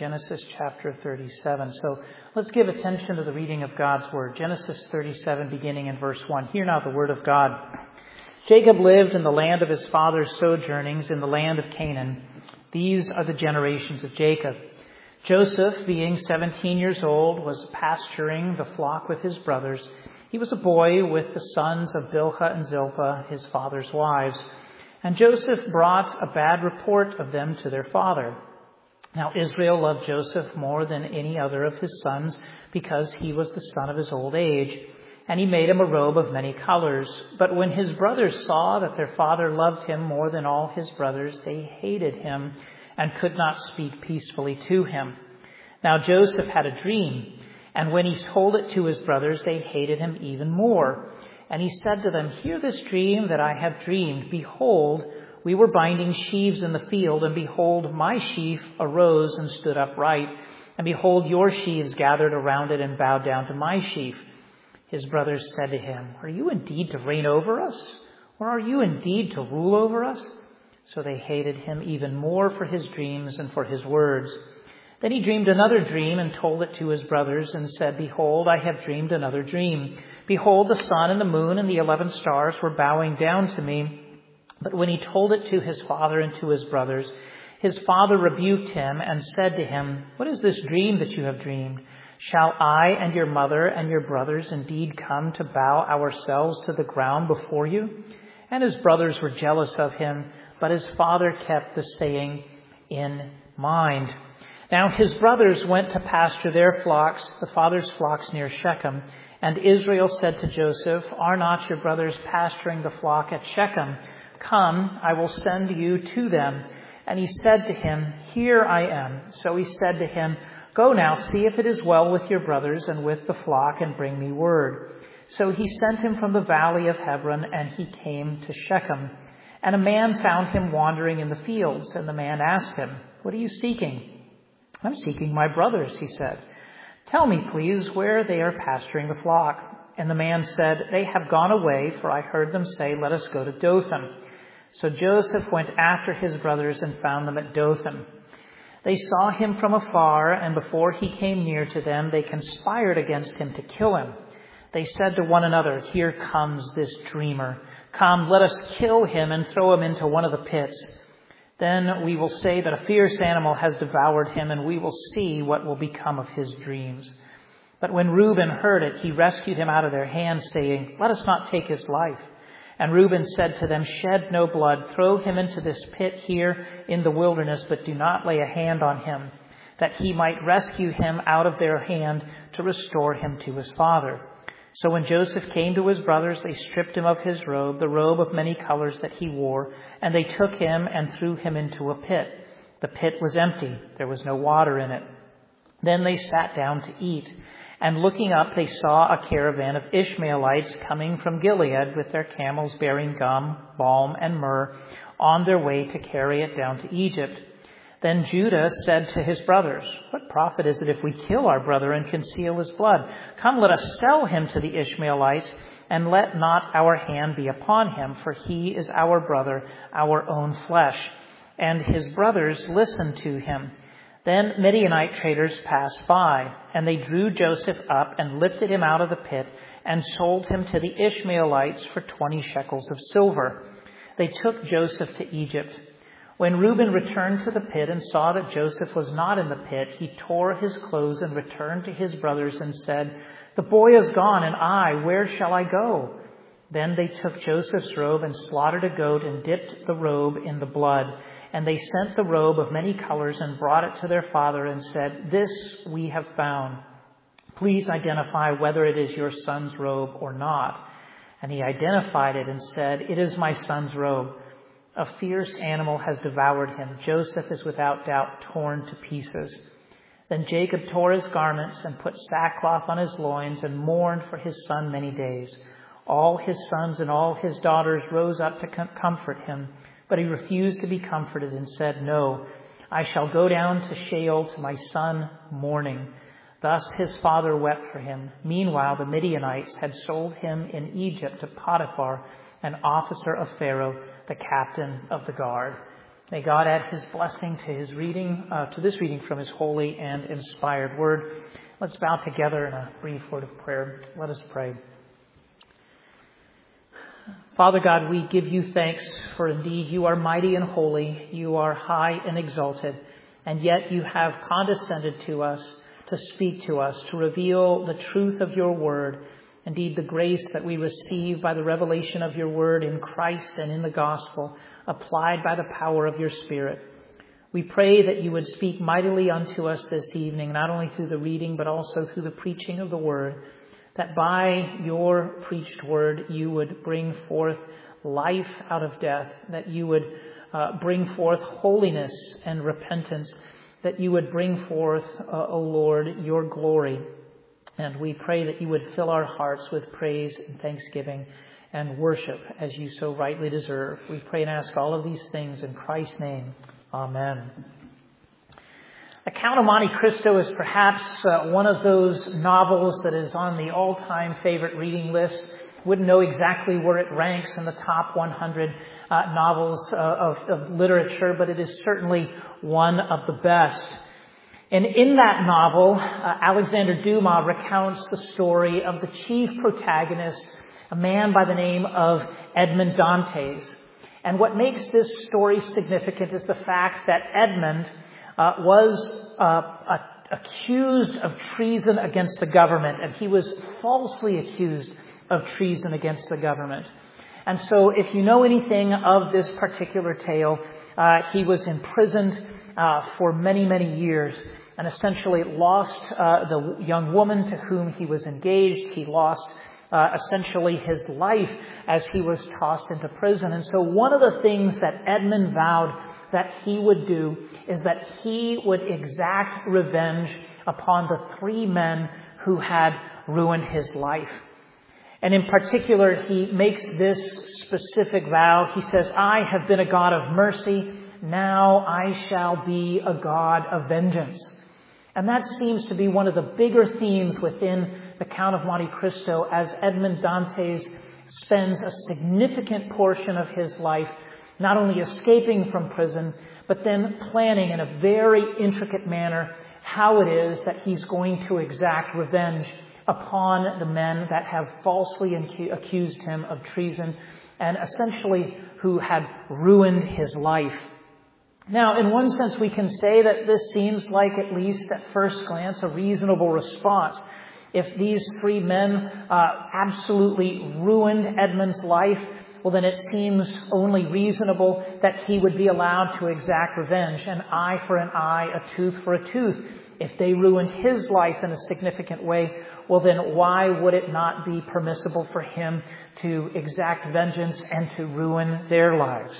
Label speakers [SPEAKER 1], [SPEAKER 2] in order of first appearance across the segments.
[SPEAKER 1] Genesis chapter 37. So let's give attention to the reading of God's word. Genesis 37, beginning in verse 1. Hear now the word of God. Jacob lived in the land of his father's sojournings in the land of Canaan. These are the generations of Jacob. Joseph, being 17 years old, was pasturing the flock with his brothers. He was a boy with the sons of Bilhah and Zilpah, his father's wives. And Joseph brought a bad report of them to their father. Now Israel loved Joseph more than any other of his sons, because he was the son of his old age. And he made him a robe of many colors. But when his brothers saw that their father loved him more than all his brothers, they hated him and could not speak peacefully to him. Now Joseph had a dream, and when he told it to his brothers, they hated him even more. And he said to them, "Hear this dream that I have dreamed. Behold, we were binding sheaves in the field, and behold, my sheaf arose and stood upright. And behold, your sheaves gathered around it and bowed down to my sheaf." His brothers said to him, "Are you indeed to reign over us? Or are you indeed to rule over us?" So they hated him even more for his dreams and for his words. Then he dreamed another dream and told it to his brothers and said, "Behold, I have dreamed another dream. Behold, the sun and the moon and the 11 stars were bowing down to me." But when he told it to his father and to his brothers, his father rebuked him and said to him, "What is this dream that you have dreamed? Shall I and your mother and your brothers indeed come to bow ourselves to the ground before you?" And his brothers were jealous of him, but his father kept the saying in mind. Now his brothers went to pasture their flocks, the father's flocks near Shechem. And Israel said to Joseph, "Are not your brothers pasturing the flock at Shechem? Come, I will send you to them." And he said to him, "Here I am." So he said to him, "Go now, see if it is well with your brothers and with the flock, and bring me word." So he sent him from the valley of Hebron, and he came to Shechem. And a man found him wandering in the fields, and the man asked him, "What are you seeking?" "I'm seeking my brothers," he said. "Tell me, please, where they are pasturing the flock." And the man said, "They have gone away, for I heard them say, 'Let us go to Dothan.'" So Joseph went after his brothers and found them at Dothan. They saw him from afar, and before he came near to them, they conspired against him to kill him. They said to one another, "Here comes this dreamer. Come, let us kill him and throw him into one of the pits. Then we will say that a fierce animal has devoured him, and we will see what will become of his dreams." But when Reuben heard it, he rescued him out of their hands, saying, "Let us not take his life." And Reuben said to them, "Shed no blood. Throw him into this pit here in the wilderness, but do not lay a hand on him, that he might rescue him out of their hand to restore him to his father." So when Joseph came to his brothers, they stripped him of his robe, the robe of many colors that he wore, and they took him and threw him into a pit. The pit was empty. There was no water in it. Then they sat down to eat. And looking up, they saw a caravan of Ishmaelites coming from Gilead with their camels bearing gum, balm, and myrrh on their way to carry it down to Egypt. Then Judah said to his brothers, "What profit is it if we kill our brother and conceal his blood? Come, let us sell him to the Ishmaelites, and let not our hand be upon him, for he is our brother, our own flesh." And his brothers listened to him. Then Midianite traders passed by, and they drew Joseph up and lifted him out of the pit and sold him to the Ishmaelites for 20 shekels of silver. They took Joseph to Egypt. When Reuben returned to the pit and saw that Joseph was not in the pit, he tore his clothes and returned to his brothers and said, "The boy is gone, and I, where shall I go?" Then they took Joseph's robe and slaughtered a goat and dipped the robe in the blood. And they sent the robe of many colors and brought it to their father and said, "This we have found. Please identify whether it is your son's robe or not." And he identified it and said, "It is my son's robe. A fierce animal has devoured him. Joseph is without doubt torn to pieces." Then Jacob tore his garments and put sackcloth on his loins and mourned for his son many days. All his sons and all his daughters rose up to comfort him, but he refused to be comforted and said, "No, I shall go down to Sheol to my son mourning." Thus his father wept for him. Meanwhile, the Midianites had sold him in Egypt to Potiphar, an officer of Pharaoh, the captain of the guard. May God add His blessing to His reading, to this reading from His holy and inspired word. Let's bow together in a brief word of prayer. Let us pray. Father God, we give you thanks, for indeed you are mighty and holy, you are high and exalted, and yet you have condescended to us, to speak to us, to reveal the truth of your word, indeed the grace that we receive by the revelation of your word in Christ and in the gospel, applied by the power of your Spirit. We pray that you would speak mightily unto us this evening, not only through the reading, but also through the preaching of the word, that by your preached word you would bring forth life out of death, that you would bring forth holiness and repentance, that you would bring forth, O Lord, your glory. And we pray that you would fill our hearts with praise and thanksgiving and worship as you so rightly deserve. We pray and ask all of these things in Christ's name. Amen. The Count of Monte Cristo is perhaps one of those novels that is on the all-time favorite reading list. Wouldn't know exactly where it ranks in the top 100 novels of literature, but it is certainly one of the best. And in that novel, Alexander Dumas recounts the story of the chief protagonist, a man by the name of Edmond Dantes. And what makes this story significant is the fact that Edmond was accused of treason against the government, and he was falsely accused of treason against the government. And so if you know anything of this particular tale, he was imprisoned for many, many years and essentially lost the young woman to whom he was engaged. He lost essentially his life as he was tossed into prison. And so one of the things that Edmond vowed that he would do is that he would exact revenge upon the three men who had ruined his life. And in particular, he makes this specific vow. He says, "I have been a God of mercy. Now I shall be a God of vengeance." And that seems to be one of the bigger themes within the Count of Monte Cristo, as Edmond Dantes spends a significant portion of his life not only escaping from prison, but then planning in a very intricate manner how it is that he's going to exact revenge upon the men that have falsely accused him of treason and essentially who had ruined his life. Now, in one sense, we can say that this seems like, at least at first glance, a reasonable response. If these three men absolutely ruined Edmond's life, well, then it seems only reasonable that he would be allowed to exact revenge, an eye for an eye, a tooth for a tooth. If they ruined his life in a significant way, well, then why would it not be permissible for him to exact vengeance and to ruin their lives?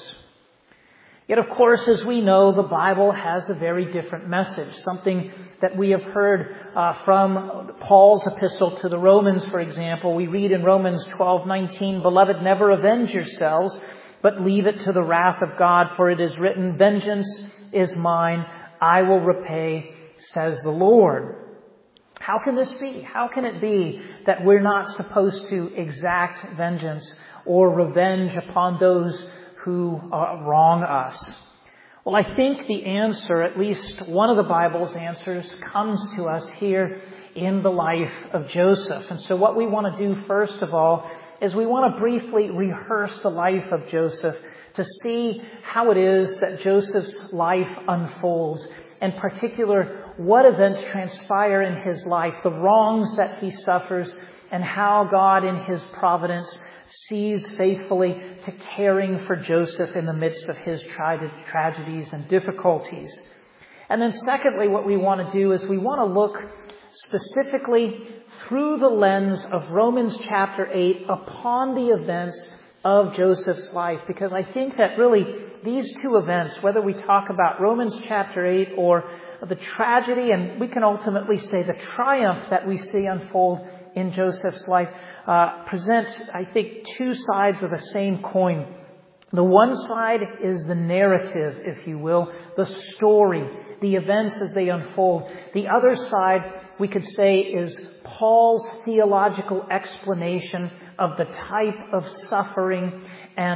[SPEAKER 1] Yet, of course, as we know, the Bible has a very different message, something that we have heard from Paul's epistle to the Romans, for example. We read in Romans 12:19, "Beloved, never avenge yourselves, but leave it to the wrath of God, for it is written, 'Vengeance is mine, I will repay, says the Lord.'" How can this be? How can it be that we're not supposed to exact vengeance or revenge upon those who wrong us? Well, I think the answer, at least one of the Bible's answers, comes to us here in the life of Joseph. And so what we want to do first of all is we want to briefly rehearse the life of Joseph to see how it is that Joseph's life unfolds. In particular, what events transpire in his life, the wrongs that he suffers, and how God in his providence sees faithfully to caring for Joseph in the midst of his tragedies and difficulties. And then secondly, what we want to do is we want to look specifically through the lens of Romans chapter 8 upon the events of Joseph's life. Because I think that really these two events, whether we talk about Romans chapter 8 or the tragedy, and we can ultimately say the triumph that we see unfold in Joseph's life, present, I think, two sides of the same coin. The one side is the narrative, if you will, the story, the events as they unfold. The other side, we could say, is Paul's theological explanation of the type of suffering and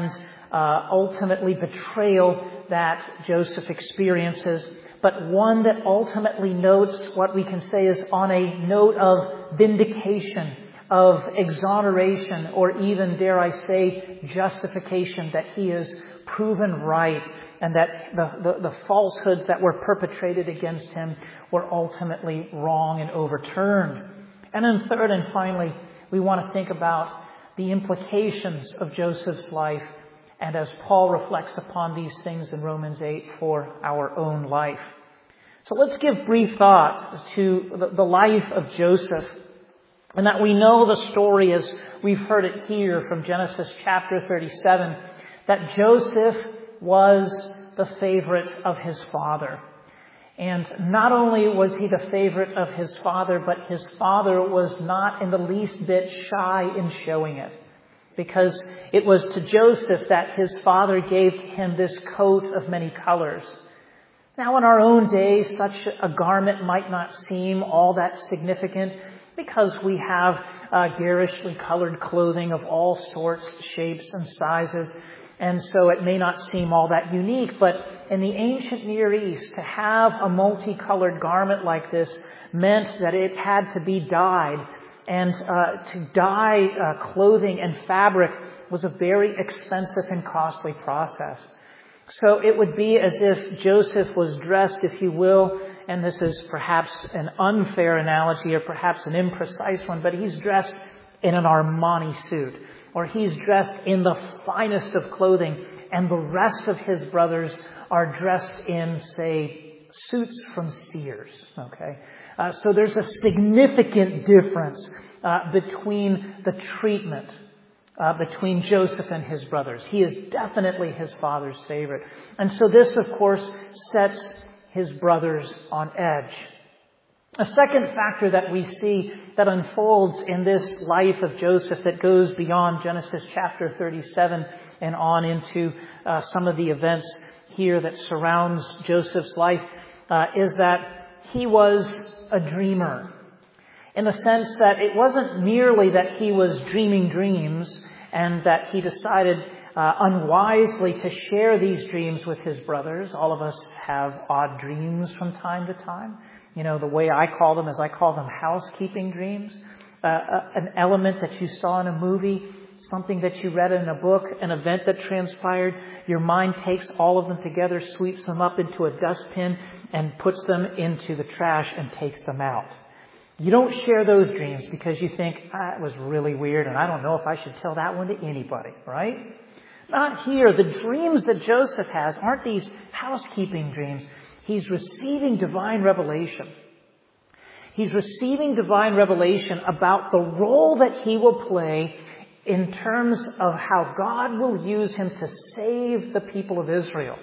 [SPEAKER 1] ultimately betrayal that Joseph experiences, but one that ultimately notes what we can say is on a note of vindication, of exoneration, or even, dare I say, justification, that he is proven right and that the falsehoods that were perpetrated against him were ultimately wrong and overturned. And then third and finally, we want to think about the implications of Joseph's life, and as Paul reflects upon these things in Romans 8 for our own life. So let's give brief thought to the life of Joseph, and that we know the story as we've heard it here from Genesis chapter 37, that Joseph was the favorite of his father. And not only was he the favorite of his father, but his father was not in the least bit shy in showing it. Because it was to Joseph that his father gave to him this coat of many colors. Now in our own day, such a garment might not seem all that significant because we have garishly colored clothing of all sorts, shapes, and sizes. And so it may not seem all that unique, but in the ancient Near East, to have a multicolored garment like this meant that it had to be dyed. And to dye clothing and fabric was a very expensive and costly process. So it would be as if Joseph was dressed, if you will, and this is perhaps an unfair analogy or perhaps an imprecise one, but he's dressed in an Armani suit, or he's dressed in the finest of clothing, and the rest of his brothers are dressed in, say, suits from Sears. Okay, so there's a significant difference between the treatment between Joseph and his brothers. He is definitely his father's favorite, and so this, of course, sets his brothers on edge. A second factor that we see that unfolds in this life of Joseph that goes beyond Genesis chapter 37 and on into some of the events here that surrounds Joseph's life is that he was a dreamer. In the sense that it wasn't merely that he was dreaming dreams and that he decided unwisely to share these dreams with his brothers. All of us have odd dreams from time to time. You know, the way I call them is I call them housekeeping dreams. An element that you saw in a movie, something that you read in a book, an event that transpired. Your mind takes all of them together, sweeps them up into a dustbin, and puts them into the trash and takes them out. You don't share those dreams because you think, it was really weird and I don't know if I should tell that one to anybody, right? Not here. The dreams that Joseph has aren't these housekeeping dreams. He's receiving divine revelation. He's receiving divine revelation about the role that he will play in terms of how God will use him to save the people of Israel.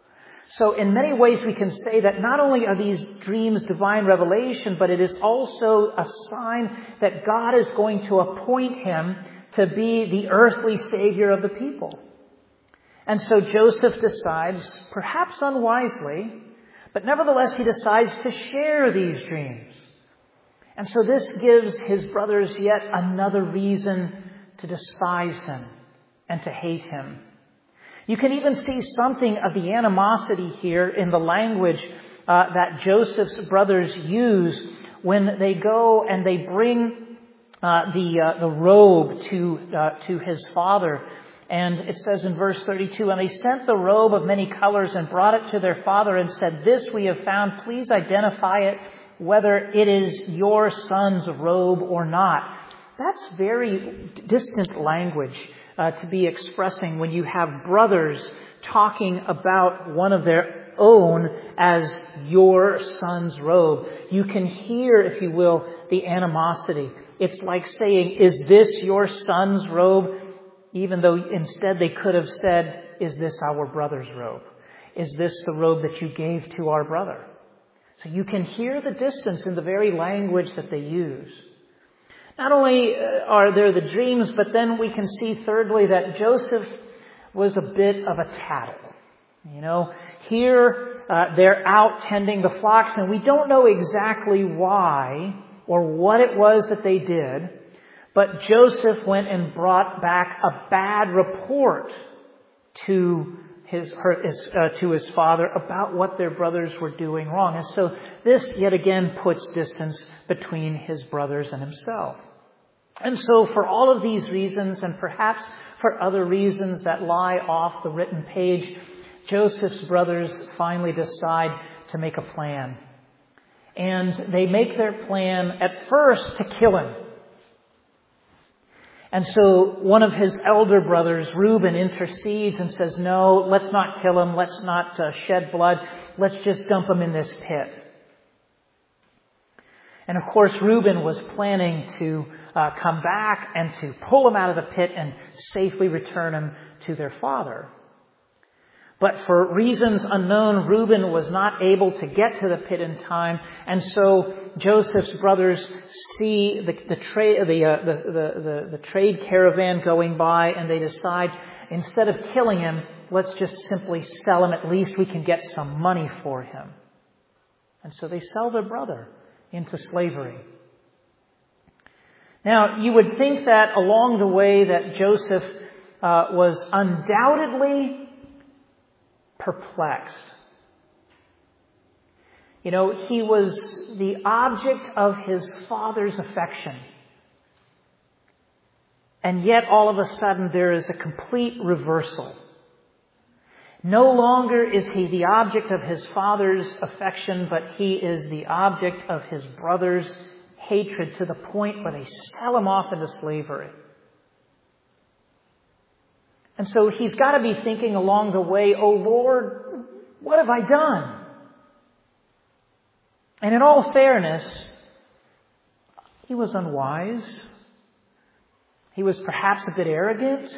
[SPEAKER 1] So in many ways we can say that not only are these dreams divine revelation, but it is also a sign that God is going to appoint him to be the earthly savior of the people. And so Joseph decides, perhaps unwisely, but nevertheless he decides to share these dreams. And so this gives his brothers yet another reason to despise him and to hate him. You can even see something of the animosity here in the language that Joseph's brothers use when they go and they bring the robe to his father. And it says in verse 32, "And they sent the robe of many colors and brought it to their father and said, 'This we have found. Please identify it, whether it is your son's robe or not.'" That's very distant language to be expressing when you have brothers talking about one of their own as your son's robe. You can hear, if you will, the animosity. It's like saying, "Is this your son's robe?" Even though instead they could have said, "Is this our brother's robe? Is this the robe that you gave to our brother?" So you can hear the distance in the very language that they use. Not only are there the dreams, but then we can see thirdly that Joseph was a bit of a tattle. You know, here they're out tending the flocks, and we don't know exactly why or what it was that they did, but Joseph went and brought back a bad report to his father about what their brothers were doing wrong. And so this yet again puts distance between his brothers and himself. And so for all of these reasons, and perhaps for other reasons that lie off the written page, Joseph's brothers finally decide to make a plan. And they make their plan at first to kill him. And so one of his elder brothers, Reuben, intercedes and says, no, let's not kill him. Let's not shed blood. Let's just dump him in this pit. And of course, Reuben was planning to come back and to pull him out of the pit and safely return him to their father. But for reasons unknown, Reuben was not able to get to the pit in time, and so Joseph's brothers see the trade caravan going by, and they decide, instead of killing him, let's just simply sell him. At least we can get some money for him. And so they sell their brother into slavery. Now, you would think that along the way that Joseph was undoubtedly perplexed. You know, he was the object of his father's affection. And yet, all of a sudden, there is a complete reversal. No longer is he the object of his father's affection, but he is the object of his brother's hatred, to the point where they sell him off into slavery. And so he's got to be thinking along the way, oh Lord, what have I done? And in all fairness, he was unwise. He was perhaps a bit arrogant.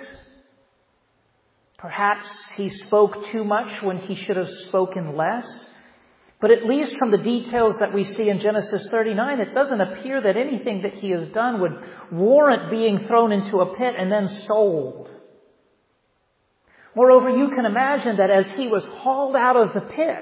[SPEAKER 1] Perhaps he spoke too much when he should have spoken less. But at least from the details that we see in Genesis 39, it doesn't appear that anything that he has done would warrant being thrown into a pit and then sold. Moreover, you can imagine that as he was hauled out of the pit,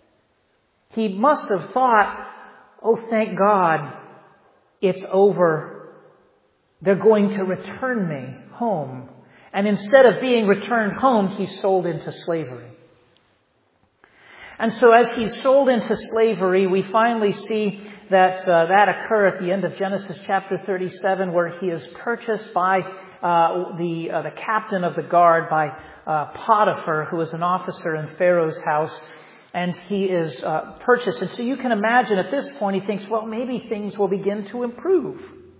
[SPEAKER 1] he must have thought, oh, thank God, it's over. They're going to return me home. And instead of being returned home, he's sold into slavery. And so as he's sold into slavery, we finally see that occur at the end of Genesis chapter 37, where he is purchased by the captain of the guard, by Potiphar, who is an officer in Pharaoh's house, and he is purchased. And so you can imagine at this point he thinks, well, maybe things will begin to improve.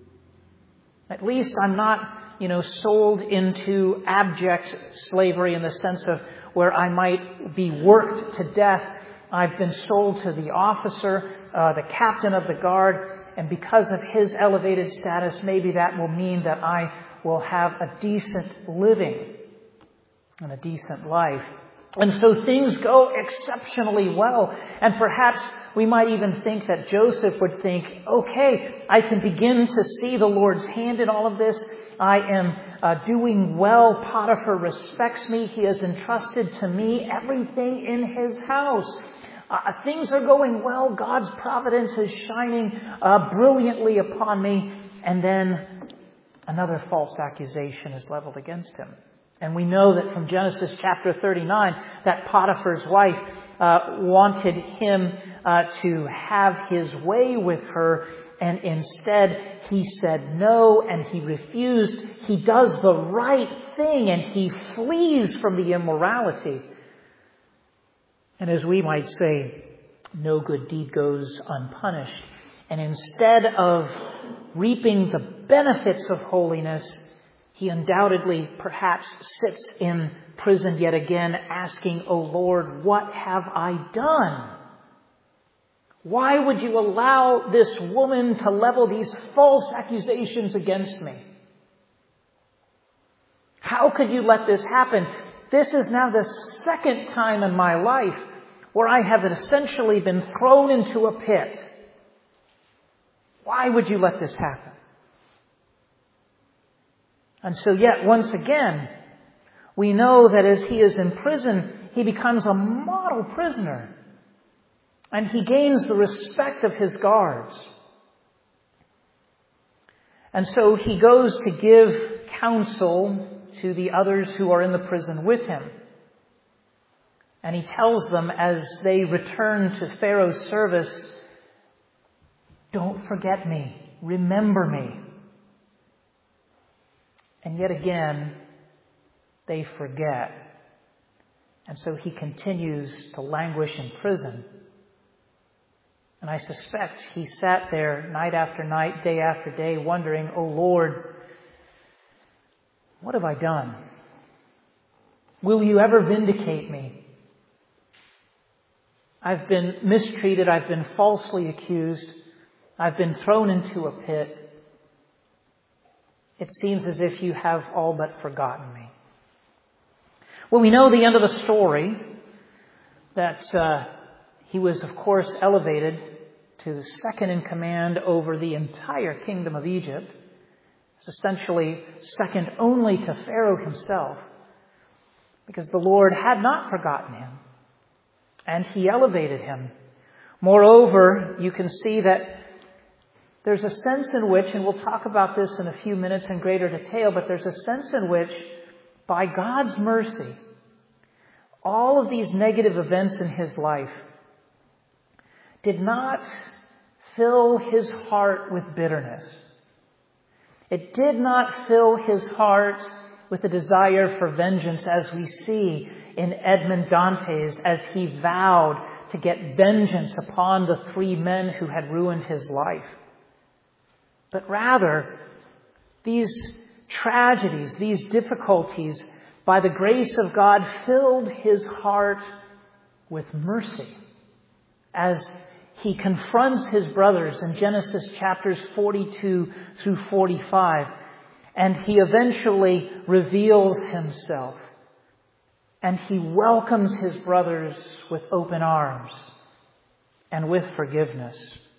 [SPEAKER 1] At least I'm not, sold into abject slavery in the sense of where I might be worked to death. I've been sold to the officer, the captain of the guard, and because of his elevated status, maybe that will mean that I will have a decent living and a decent life. And so things go exceptionally well. And perhaps we might even think that Joseph would think, okay, I can begin to see the Lord's hand in all of this. I am doing well. Potiphar respects me. He has entrusted to me everything in his house. Things are going well. God's providence is shining brilliantly upon me. And then another false accusation is leveled against him. And we know that from Genesis chapter 39 that Potiphar's wife wanted him to have his way with her, and instead he said no, and he refused. He does the right thing, and he flees from the immorality. And as we might say, no good deed goes unpunished. And instead of reaping the benefits of holiness, he undoubtedly perhaps sits in prison yet again asking, "Oh Lord, what have I done? Why would you allow this woman to level these false accusations against me? How could you let this happen? This is now the second time in my life where I have essentially been thrown into a pit. Why would you let this happen?" And so yet once again, we know that as he is in prison, he becomes a model prisoner. And he gains the respect of his guards. And so he goes to give counsel to the others who are in the prison with him. And he tells them as they return to Pharaoh's service, don't forget me, remember me. And yet again, they forget. And so he continues to languish in prison. And I suspect he sat there night after night, day after day, wondering, oh Lord, what have I done? Will you ever vindicate me? I've been mistreated. I've been falsely accused. I've been thrown into a pit. It seems as if you have all but forgotten me. Well, we know the end of the story, that he was, of course, elevated to second in command over the entire kingdom of Egypt. It's essentially second only to Pharaoh himself, because the Lord had not forgotten him, and he elevated him. Moreover, you can see that there's a sense in which, and we'll talk about this in a few minutes in greater detail, but there's a sense in which, by God's mercy, all of these negative events in his life did not fill his heart with bitterness. It did not fill his heart with a desire for vengeance, as we see in Edmond Dantes as he vowed to get vengeance upon the 3 men who had ruined his life. But rather, these tragedies, these difficulties, by the grace of God, filled his heart with mercy as he confronts his brothers in Genesis chapters 42 through 45. And he eventually reveals himself. And he welcomes his brothers with open arms and with forgiveness.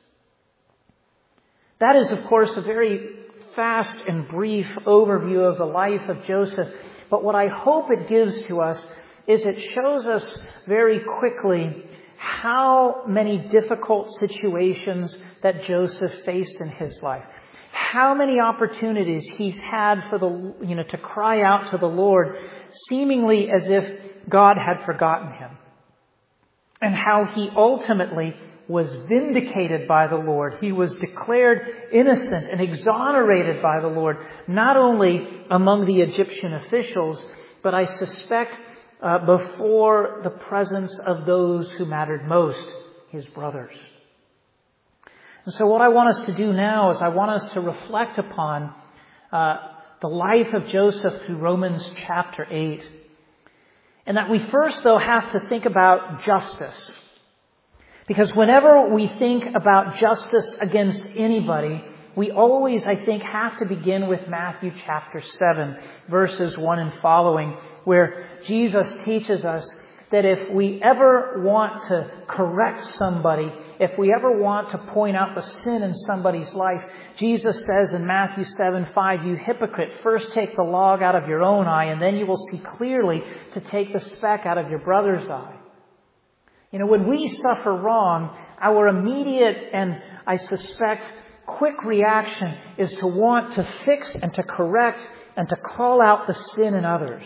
[SPEAKER 1] That is, of course, a very fast and brief overview of the life of Joseph. But what I hope it gives to us is it shows us very quickly how many difficult situations that Joseph faced in his life. How many opportunities he's had for to cry out to the Lord, seemingly as if God had forgotten him. And how he ultimately was vindicated by the Lord. He was declared innocent and exonerated by the Lord, not only among the Egyptian officials, but I suspect before the presence of those who mattered most, his brothers. And so what I want us to do now is I want us to reflect upon the life of Joseph through Romans chapter 8. And that we first, though, have to think about justice. Because whenever we think about justice against anybody, we always, I think, have to begin with Matthew chapter 7, verses 1 and following, where Jesus teaches us that if we ever want to correct somebody, if we ever want to point out the sin in somebody's life, Jesus says in Matthew 7:5, you hypocrite, first take the log out of your own eye, and then you will see clearly to take the speck out of your brother's eye. When we suffer wrong, our immediate and, I suspect, quick reaction is to want to fix and to correct and to call out the sin in others.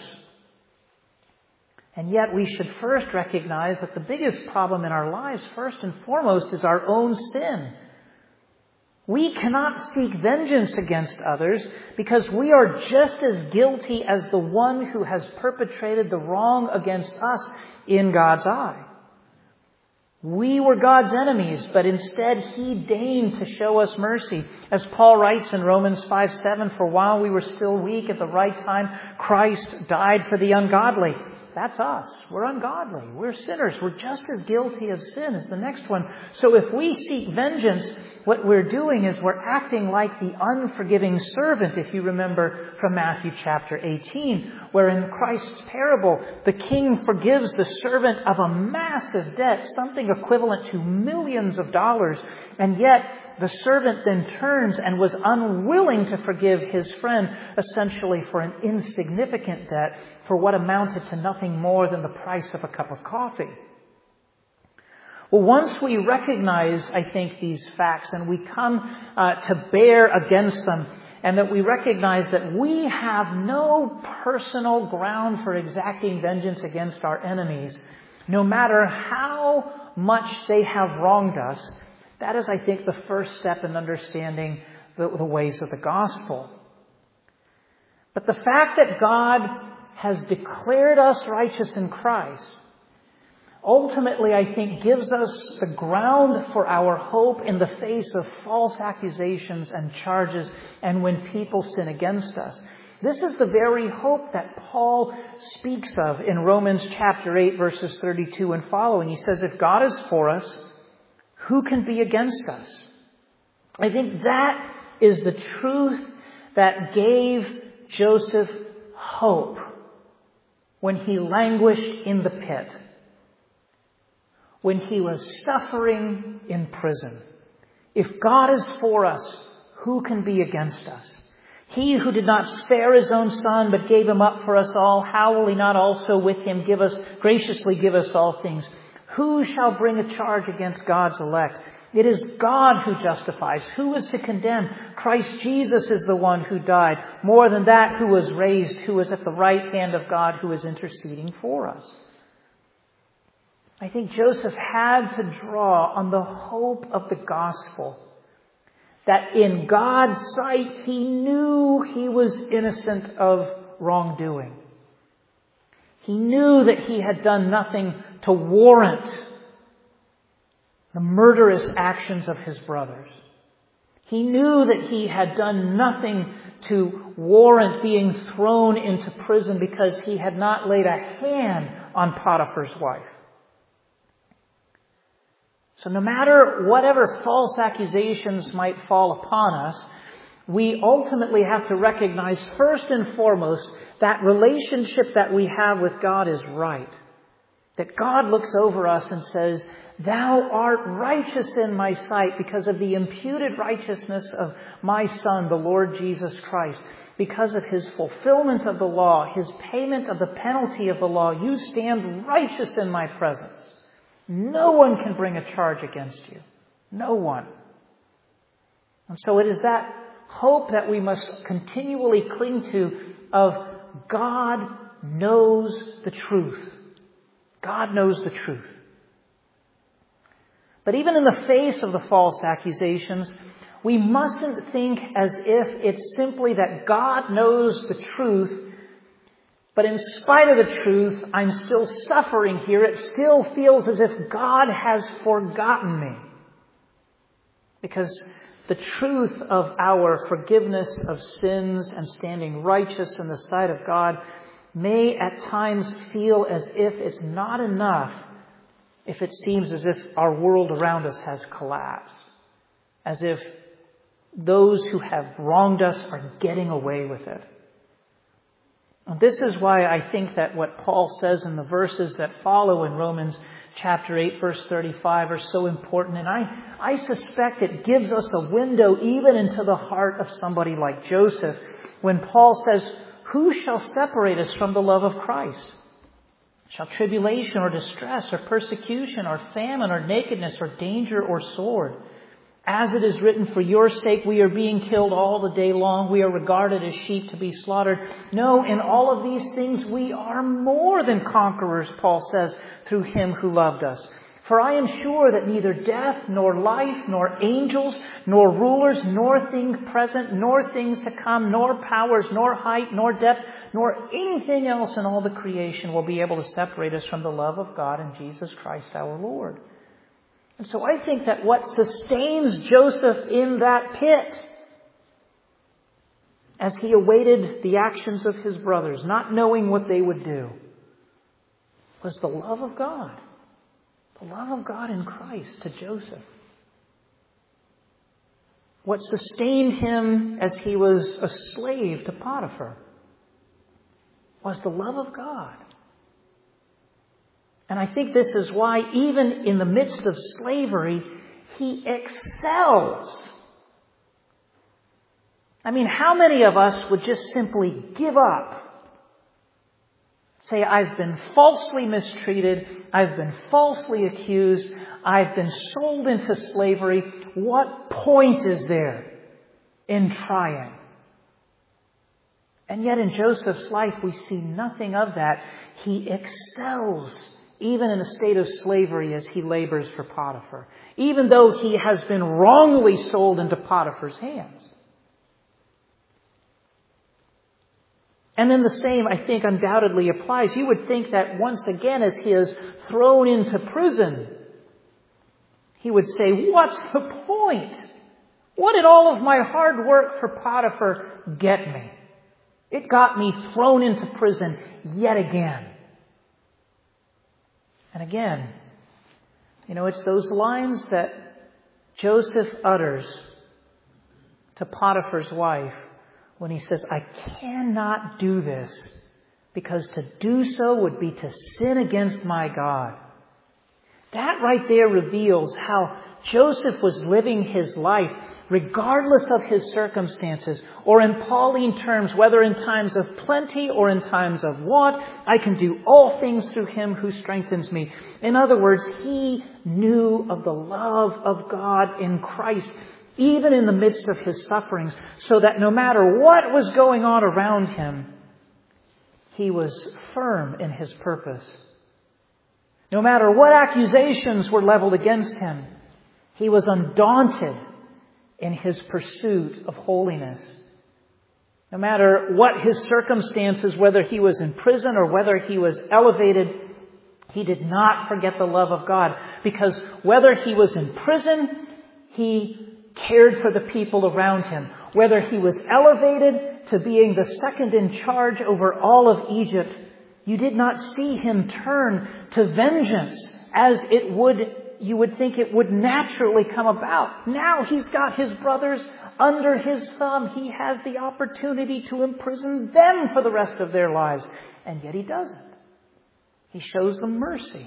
[SPEAKER 1] And yet we should first recognize that the biggest problem in our lives, first and foremost, is our own sin. We cannot seek vengeance against others because we are just as guilty as the one who has perpetrated the wrong against us in God's eye. We were God's enemies, but instead He deigned to show us mercy. As Paul writes in Romans 5:7, for while we were still weak, at the right time, Christ died for the ungodly. That's us. We're ungodly. We're sinners. We're just as guilty of sin as the next one. So if we seek vengeance, what we're doing is we're acting like the unforgiving servant, if you remember from Matthew chapter 18, where in Christ's parable, the king forgives the servant of a massive debt, something equivalent to millions of dollars, and yet the servant then turns and was unwilling to forgive his friend, essentially for an insignificant debt, for what amounted to nothing more than the price of a cup of coffee. Well, once we recognize, I think, these facts and we come to bear against them, and that we recognize that we have no personal ground for exacting vengeance against our enemies, no matter how much they have wronged us. That is, I think, the first step in understanding the ways of the gospel. But the fact that God has declared us righteous in Christ ultimately, I think, gives us the ground for our hope in the face of false accusations and charges and when people sin against us. This is the very hope that Paul speaks of in Romans chapter 8, verses 32 and following. He says, if God is for us, who can be against us? I think that is the truth that gave Joseph hope when he languished in the pit, when he was suffering in prison. If God is for us, who can be against us? He who did not spare his own son, but gave him up for us all, how will he not also with him graciously give us all things? Who shall bring a charge against God's elect? It is God who justifies. Who is to condemn? Christ Jesus is the one who died. More than that, who was raised, who is at the right hand of God, who is interceding for us. I think Joseph had to draw on the hope of the gospel, that in God's sight he knew he was innocent of wrongdoing. He knew that he had done nothing to warrant the murderous actions of his brothers. He knew that he had done nothing to warrant being thrown into prison because he had not laid a hand on Potiphar's wife. So no matter whatever false accusations might fall upon us, we ultimately have to recognize first and foremost that relationship that we have with God is right. That God looks over us and says, thou art righteous in my sight because of the imputed righteousness of my Son, the Lord Jesus Christ. Because of his fulfillment of the law, his payment of the penalty of the law, you stand righteous in my presence. No one can bring a charge against you. No one. And so it is that hope that we must continually cling to of God knows the truth. God knows the truth. But even in the face of the false accusations, we mustn't think as if it's simply that God knows the truth, but in spite of the truth, I'm still suffering here. It still feels as if God has forgotten me. Because the truth of our forgiveness of sins and standing righteous in the sight of God may at times feel as if it's not enough, if it seems as if our world around us has collapsed, as if those who have wronged us are getting away with it. And this is why I think that what Paul says in the verses that follow in Romans chapter 8, verse 35 are so important. And I suspect it gives us a window even into the heart of somebody like Joseph when Paul says, who shall separate us from the love of Christ? Shall tribulation or distress or persecution or famine or nakedness or danger or sword? As it is written, for your sake we are being killed all the day long. We are regarded as sheep to be slaughtered. No, in all of these things we are more than conquerors, Paul says, through him who loved us. For I am sure that neither death, nor life, nor angels, nor rulers, nor things present, nor things to come, nor powers, nor height, nor depth, nor anything else in all the creation will be able to separate us from the love of God in Jesus Christ our Lord. And so I think that what sustains Joseph in that pit as he awaited the actions of his brothers, not knowing what they would do, was the love of God. The love of God in Christ to Joseph. What sustained him as he was a slave to Potiphar was the love of God. And I think this is why even in the midst of slavery, he excels. I mean, how many of us would just simply give up? Say, I've been falsely mistreated. I've been falsely accused. I've been sold into slavery. What point is there in trying? And yet in Joseph's life, we see nothing of that. He excels even in a state of slavery as he labors for Potiphar, even though he has been wrongly sold into Potiphar's hands. And then the same, I think, undoubtedly applies. You would think that once again, as he is thrown into prison, he would say, what's the point? What did all of my hard work for Potiphar get me? It got me thrown into prison yet again. And again, it's those lines that Joseph utters to Potiphar's wife when he says, I cannot do this because to do so would be to sin against my God. That right there reveals how Joseph was living his life regardless of his circumstances, or in Pauline terms, whether in times of plenty or in times of want, I can do all things through him who strengthens me. In other words, he knew of the love of God in Christ, even in the midst of his sufferings, so that no matter what was going on around him, he was firm in his purpose. No matter what accusations were leveled against him, he was undaunted in his pursuit of holiness. No matter what his circumstances, whether he was in prison or whether he was elevated, he did not forget the love of God. Because whether he was in prison, he cared for the people around him. Whether he was elevated to being the second in charge over all of Egypt, you did not see him turn to vengeance as you would think it would naturally come about. Now he's got his brothers under his thumb. He has the opportunity to imprison them for the rest of their lives. And yet he doesn't. He shows them mercy.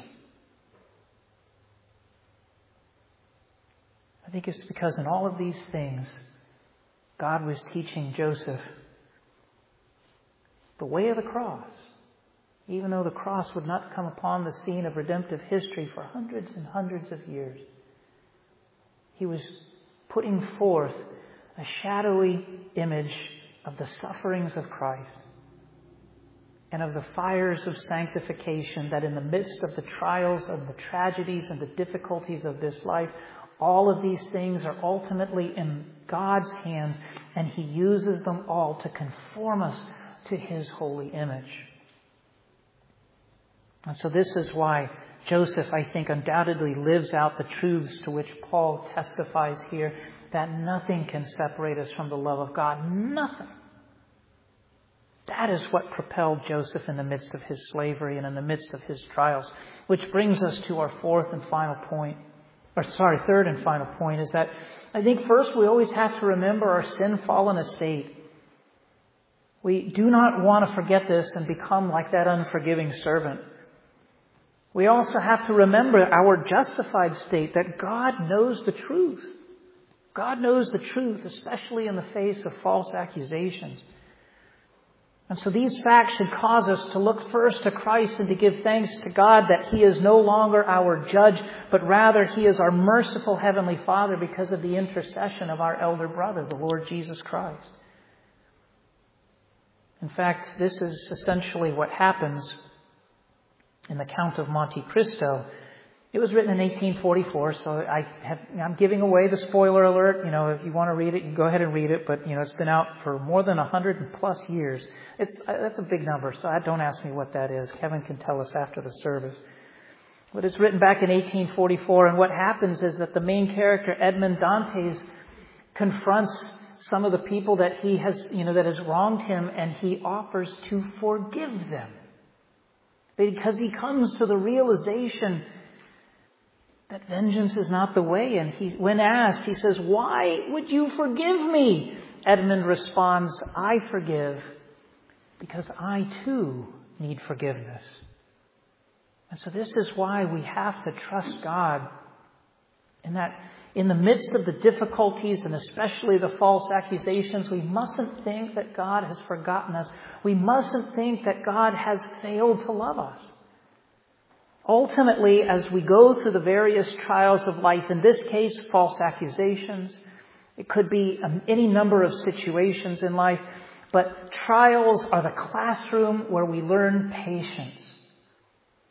[SPEAKER 1] I think it's because in all of these things, God was teaching Joseph the way of the cross. Even though the cross would not come upon the scene of redemptive history for hundreds and hundreds of years, he was putting forth a shadowy image of the sufferings of Christ and of the fires of sanctification that in the midst of the trials and the tragedies and the difficulties of this life, all of these things are ultimately in God's hands, and he uses them all to conform us to his holy image. And so this is why Joseph, I think, undoubtedly lives out the truths to which Paul testifies here, that nothing can separate us from the love of God. Nothing. That is what propelled Joseph in the midst of his slavery and in the midst of his trials. Which brings us to our third and final point, is that I think first we always have to remember our sin-fallen estate. We do not want to forget this and become like that unforgiving servant. We also have to remember our justified state, that God knows the truth. God knows the truth, especially in the face of false accusations. And so these facts should cause us to look first to Christ and to give thanks to God that he is no longer our judge, but rather he is our merciful Heavenly Father because of the intercession of our elder brother, the Lord Jesus Christ. In fact, this is essentially what happens in the Count of Monte Cristo. It was written in 1844, so I'm giving away the spoiler alert. If you want to read it, you can go ahead and read it. But, it's been out for more than 100+ years. That's a big number, so don't ask me what that is. Kevin can tell us after the service. But it's written back in 1844, and what happens is that the main character, Edmond Dantes, confronts some of the people that he has, that has wronged him, and he offers to forgive them. Because he comes to the realization that vengeance is not the way. And when asked, he says, "Why would you forgive me?" Edmund responds, "I forgive because I too need forgiveness." And so this is why we have to trust God in that in the midst of the difficulties and especially the false accusations, we mustn't think that God has forgotten us. We mustn't think that God has failed to love us. Ultimately, as we go through the various trials of life, in this case, false accusations, it could be any number of situations in life, but trials are the classroom where we learn patience.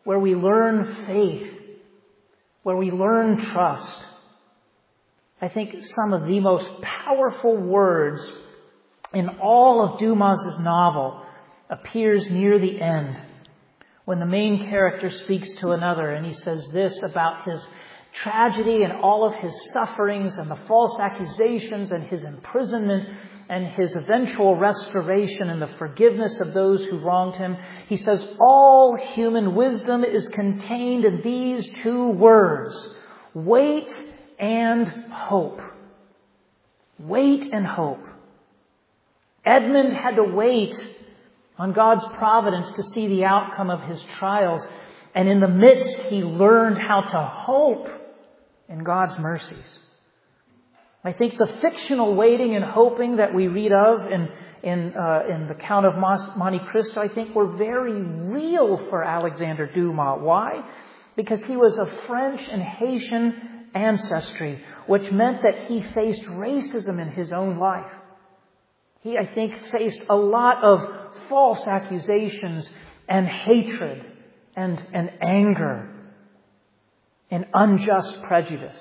[SPEAKER 1] where we learn faith, where we learn trust. I think some of the most powerful words in all of Dumas's novel appears near the end, when the main character speaks to another and he says this about his tragedy and all of his sufferings and the false accusations and his imprisonment and his eventual restoration and the forgiveness of those who wronged him. He says, all human wisdom is contained in these two words: wait and hope. Wait and hope. Edmund had to wait on God's providence to see the outcome of his trials. And in the midst, he learned how to hope in God's mercies. I think the fictional waiting and hoping that we read of in the Count of Monte Cristo, I think were very real for Alexander Dumas. Why? Because he was of French and Haitian ancestry, which meant that he faced racism in his own life. He, I think, faced a lot of false accusations and hatred and anger and unjust prejudice.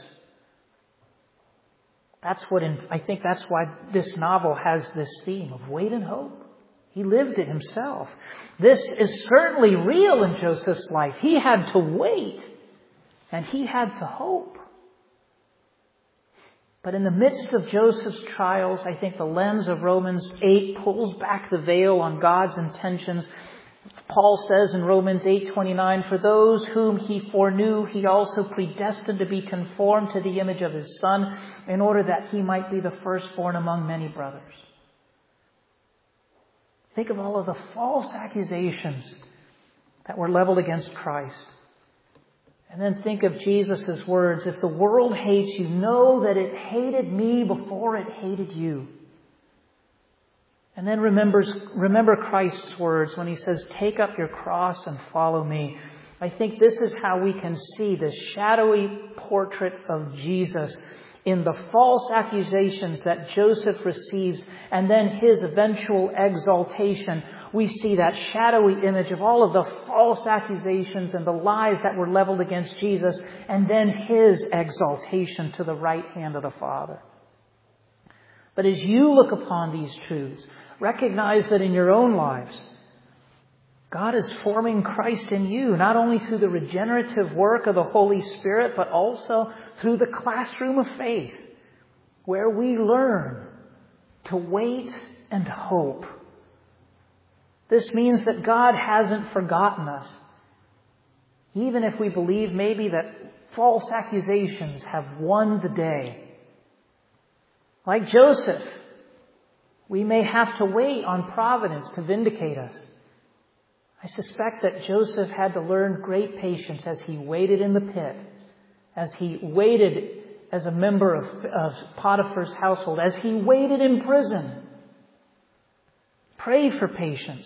[SPEAKER 1] I think that's why this novel has this theme of wait and hope. He lived it himself. This is certainly real in Joseph's life. He had to wait and he had to hope. But in the midst of Joseph's trials, I think the lens of Romans 8 pulls back the veil on God's intentions. Paul says in Romans 8:29, for those whom he foreknew, he also predestined to be conformed to the image of his Son, in order that he might be the firstborn among many brothers. Think of all of the false accusations that were leveled against Christ. And then think of Jesus' words, if the world hates you, know that it hated me before it hated you. And then remember Christ's words when he says, take up your cross and follow me. I think this is how we can see the shadowy portrait of Jesus in the false accusations that Joseph receives and then his eventual exaltation. We see that shadowy image of all of the false accusations and the lies that were leveled against Jesus, and then his exaltation to the right hand of the Father. But as you look upon these truths, recognize that in your own lives, God is forming Christ in you, not only through the regenerative work of the Holy Spirit, but also through the classroom of faith, where we learn to wait and hope. This means that God hasn't forgotten us. Even if we believe maybe that false accusations have won the day. Like Joseph, we may have to wait on providence to vindicate us. I suspect that Joseph had to learn great patience as he waited in the pit, as he waited as a member of Potiphar's household, as he waited in prison. Pray for patience.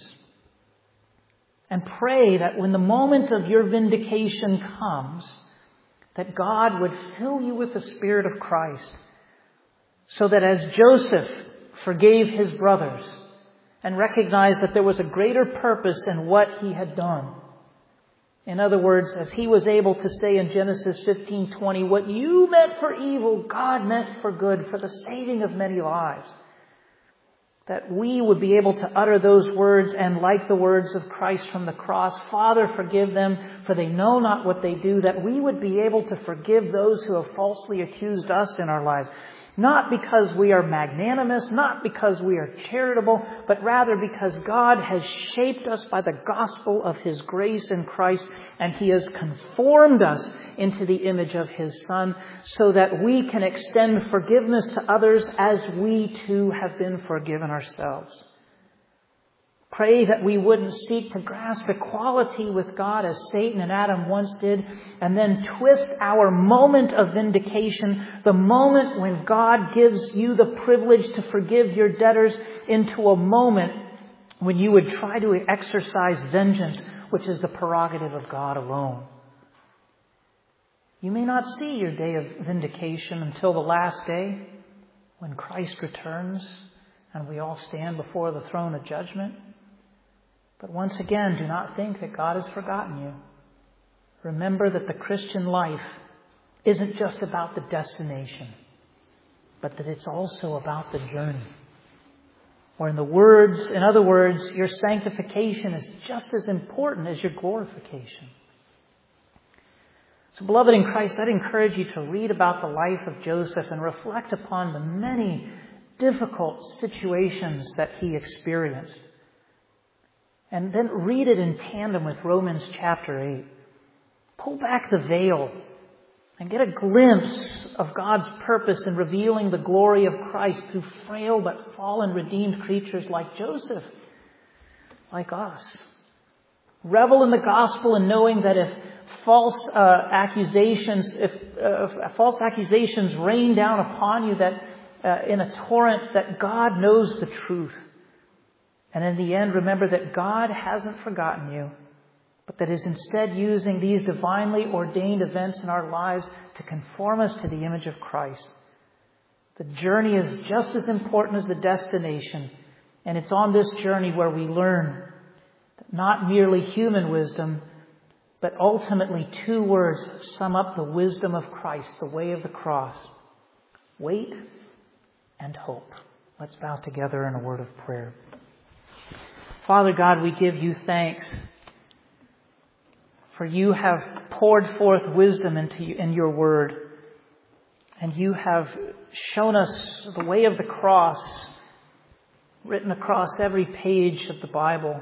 [SPEAKER 1] And pray that when the moment of your vindication comes, that God would fill you with the Spirit of Christ, so that as Joseph forgave his brothers and recognized that there was a greater purpose in what he had done. In other words, as he was able to say in Genesis 15:20, what you meant for evil, God meant for good, for the saving of many lives. That we would be able to utter those words, and like the words of Christ from the cross, Father, forgive them, for they know not what they do, that we would be able to forgive those who have falsely accused us in our lives. Not because we are magnanimous, not because we are charitable, but rather because God has shaped us by the gospel of His grace in Christ, and He has conformed us into the image of His Son, so that we can extend forgiveness to others as we too have been forgiven ourselves. Pray that we wouldn't seek to grasp equality with God as Satan and Adam once did, and then twist our moment of vindication, the moment when God gives you the privilege to forgive your debtors, into a moment when you would try to exercise vengeance, which is the prerogative of God alone. You may not see your day of vindication until the last day, when Christ returns and we all stand before the throne of judgment. But once again, do not think that God has forgotten you. remember that the Christian life isn't just about the destination, but that it's also about the journey. Or in other words, your sanctification is just as important as your glorification. So, beloved in Christ, I'd encourage you to read about the life of Joseph and reflect upon the many difficult situations that he experienced. And then read it in tandem with Romans chapter 8. Pull back the veil and get a glimpse of God's purpose in revealing the glory of Christ through frail but fallen redeemed creatures like Joseph, like us. Revel in the gospel and knowing that if false accusations rain down upon you, that in a torrent, that God knows the truth. And in the end, remember that God hasn't forgotten you, but that is instead using these divinely ordained events in our lives to conform us to the image of Christ. The journey is just as important as the destination, and it's on this journey where we learn that not merely human wisdom, but ultimately two words sum up the wisdom of Christ, the way of the cross: wait and hope. Let's bow together in a word of prayer. Father God, we give you thanks, for you have poured forth wisdom in your word, and you have shown us the way of the cross written across every page of the Bible.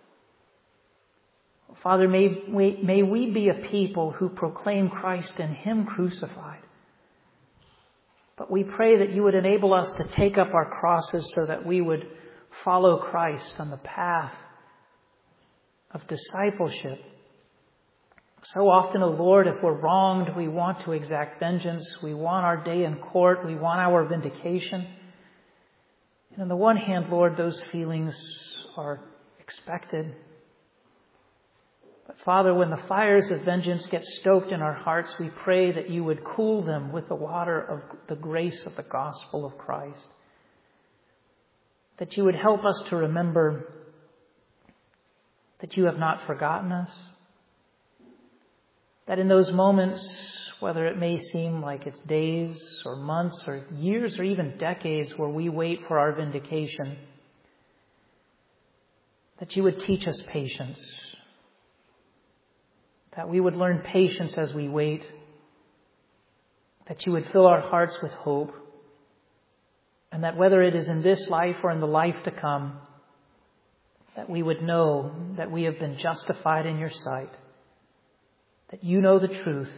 [SPEAKER 1] Father, may we be a people who proclaim Christ and Him crucified. But we pray that you would enable us to take up our crosses so that we would follow Christ on the path of discipleship. So often, O Lord, if we're wronged, we want to exact vengeance. We want our day in court. We want our vindication. And on the one hand, Lord, those feelings are expected. But Father, when the fires of vengeance get stoked in our hearts, we pray that you would cool them with the water of the grace of the gospel of Christ. That you would help us to remember that you have not forgotten us. That in those moments, whether it may seem like it's days or months or years or even decades where we wait for our vindication, that you would teach us patience. That we would learn patience as we wait. That you would fill our hearts with hope. And that whether it is in this life or in the life to come, that we would know that we have been justified in your sight. That you know the truth.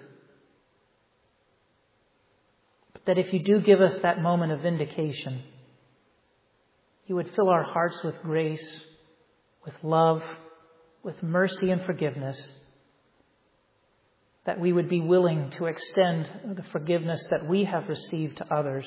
[SPEAKER 1] But that if you do give us that moment of vindication, you would fill our hearts with grace, with love, with mercy and forgiveness. That we would be willing to extend the forgiveness that we have received to others.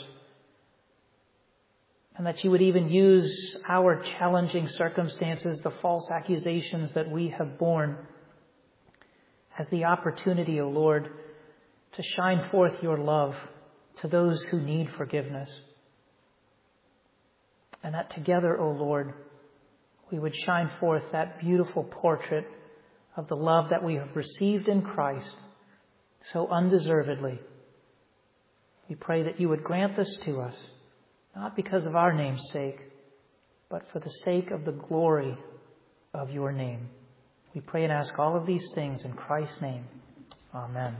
[SPEAKER 1] And that you would even use our challenging circumstances, the false accusations that we have borne, as the opportunity, O Lord, to shine forth your love to those who need forgiveness. And that together, O Lord, we would shine forth that beautiful portrait of the love that we have received in Christ so undeservedly. We pray that you would grant this to us, not because of our name's sake, but for the sake of the glory of your name. We pray and ask all of these things in Christ's name. Amen.